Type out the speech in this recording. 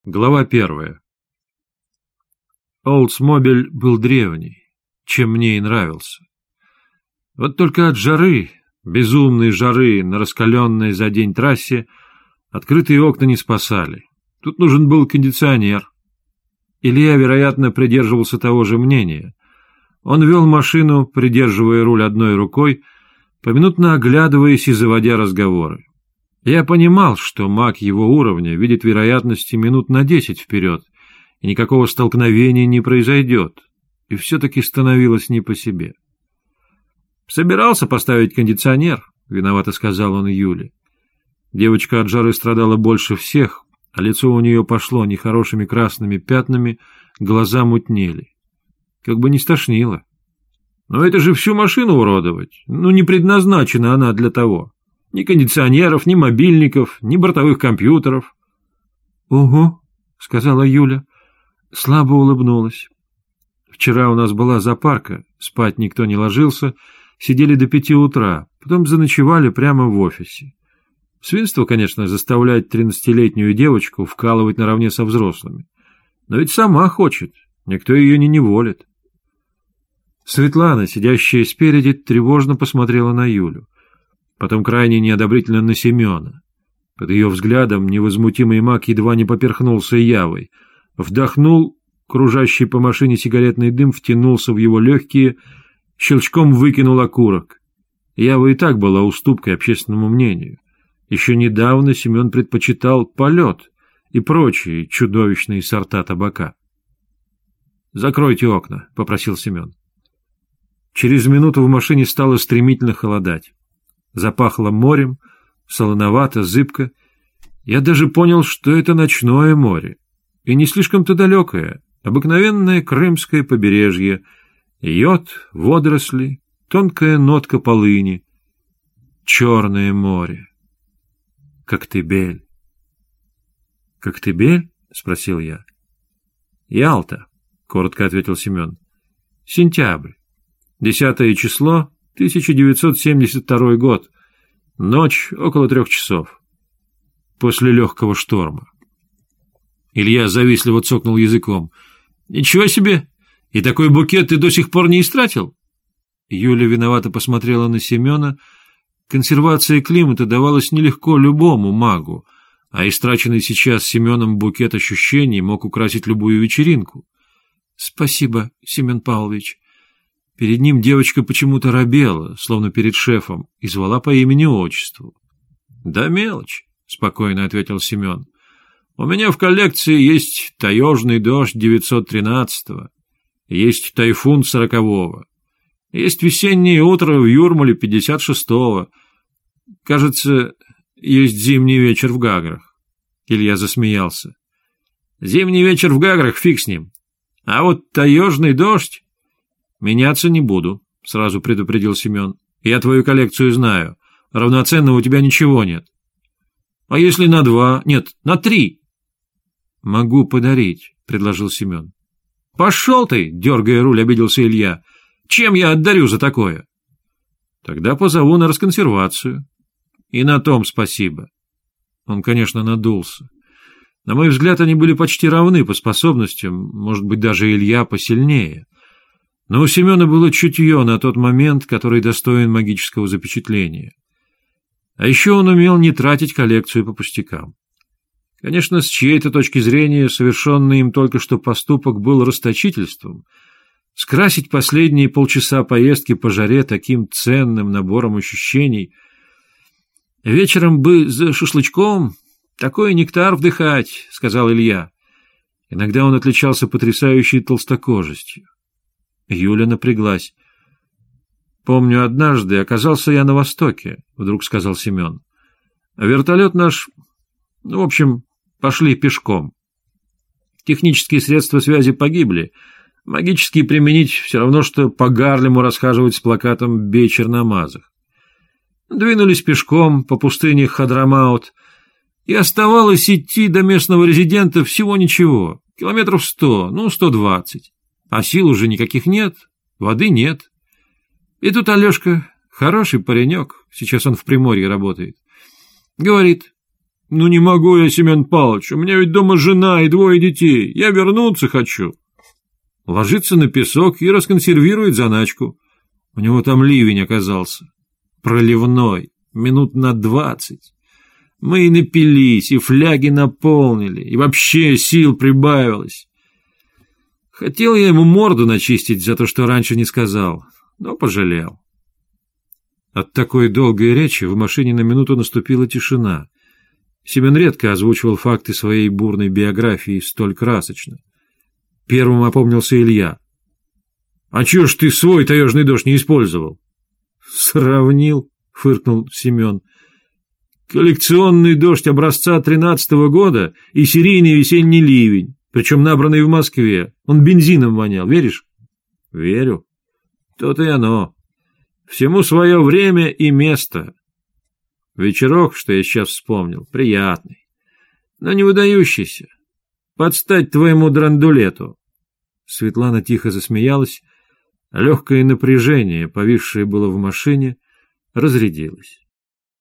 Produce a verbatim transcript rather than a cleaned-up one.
Глава первая. Олдсмобиль был древний, чем мне и нравился. Вот только от жары, безумной жары на раскаленной за день трассе, открытые окна не спасали. Тут нужен был кондиционер. Илья, вероятно, придерживался того же мнения. Он вел машину, придерживая руль одной рукой, поминутно оглядываясь и заводя разговоры. Я понимал, что маг его уровня видит вероятности минут на десять вперед, и никакого столкновения не произойдет, и все-таки становилось не по себе. «Собирался поставить кондиционер», — виновато сказал он Юле. Девочка от жары страдала больше всех, а лицо у нее пошло нехорошими красными пятнами, глаза мутнели. Как бы не стошнило. «Но это же всю машину уродовать, ну не предназначена она для того. Ни кондиционеров, ни мобильников, ни бортовых компьютеров». «Угу», — сказала Юля, слабо улыбнулась. «Вчера у нас была запарка, спать никто не ложился, сидели до пяти утра, потом заночевали прямо в офисе. Свинство, конечно, заставлять тринадцатилетнюю девочку вкалывать наравне со взрослыми. Но ведь сама хочет, никто ее не неволит». Светлана, сидящая спереди, тревожно посмотрела на Юлю. Потом крайне неодобрительно на Семена. Под ее взглядом невозмутимый маг едва не поперхнулся явой. Вдохнул, кружащий по машине сигаретный дым втянулся в его легкие, щелчком выкинул окурок. Ява и так была уступкой общественному мнению. Еще недавно Семен предпочитал полет и прочие чудовищные сорта табака. «Закройте окна», — попросил Семен. Через минуту в машине стало стремительно холодать. Запахло морем, солоновато, зыбко. Я даже понял, что это ночное море. И не слишком-то далекое, обыкновенное крымское побережье. Йод, водоросли, тонкая нотка полыни. Черное море. Коктебель. «Коктебель?» — спросил я. «Ялта», — коротко ответил Семен. «Сентябрь. Десятое число, тысяча девятьсот семьдесят второй год. Ночь около трех часов. После легкого шторма». Илья завистливо цокнул языком. «Ничего себе! И такой букет ты до сих пор не истратил?» Юля виновато посмотрела на Семена. Консервация климата давалась нелегко любому магу, а истраченный сейчас Семеном букет ощущений мог украсить любую вечеринку. «Спасибо, Семен Павлович». Перед ним девочка почему-то робела, словно перед шефом, и звала по имени-отчеству. «Да мелочь», — спокойно ответил Семен. «У меня в коллекции есть таежный дождь девятьсот тринадцатого, есть тайфун сорокового, есть весеннее утро в Юрмале пятьдесят шестого. Кажется, есть зимний вечер в Гаграх». Илья засмеялся. «Зимний вечер в Гаграх, фиг с ним. А вот таежный дождь...» «Меняться не буду», — сразу предупредил Семен. «Я твою коллекцию знаю. Равноценного у тебя ничего нет». «А если на два? Нет, на три?» «Могу подарить», — предложил Семен. «Пошел ты!» — дергая руль, обиделся Илья. «Чем я отдарю за такое?» «Тогда позову на расконсервацию». «И на том спасибо». Он, конечно, надулся. На мой взгляд, они были почти равны по способностям, может быть, даже Илья посильнее. Но у Семена было чутье на тот момент, который достоин магического запечатления. А еще он умел не тратить коллекцию по пустякам. Конечно, с чьей-то точки зрения совершенный им только что поступок был расточительством. Скрасить последние полчаса поездки по жаре таким ценным набором ощущений. «Вечером бы за шашлычком такой нектар вдыхать», — сказал Илья. Иногда он отличался потрясающей толстокожестью. Юля напряглась. «Помню, однажды оказался я на Востоке», — вдруг сказал Семен. «А вертолет наш... Ну, в общем, пошли пешком. Технические средства связи погибли. Магические применить все равно, что по Гарлему расхаживать с плакатом «Бей черномазых». Двинулись пешком по пустыне Хадрамаут, и оставалось идти до местного резидента всего ничего, километров сто, ну, сто двадцать. А сил уже никаких нет, воды нет. И тут Алешка, хороший паренек, сейчас он в Приморье работает, говорит: Ну не могу я, Семен Павлович, у меня ведь дома жена и двое детей, я вернуться хочу. Ложится на песок и расконсервирует заначку. У него там ливень оказался. Проливной, минут на двадцать. Мы и напились, и фляги наполнили, и вообще сил прибавилось. Хотел я ему морду начистить за то, что раньше не сказал, но пожалел. От такой долгой речи в машине на минуту наступила тишина. Семен редко озвучивал факты своей бурной биографии столь красочно. Первым опомнился Илья. — А чё ж ты свой таежный дождь не использовал? — Сравнил, — фыркнул Семен. — Коллекционный дождь образца тринадцатого года и серийный весенний ливень, причем набранный в Москве. Он бензином вонял, веришь? — Верю. То-то и оно. Всему свое время и место. Вечерок, что я сейчас вспомнил, приятный, но не выдающийся. Под стать твоему драндулету. Светлана тихо засмеялась. Легкое напряжение, повисшее было в машине, разрядилось.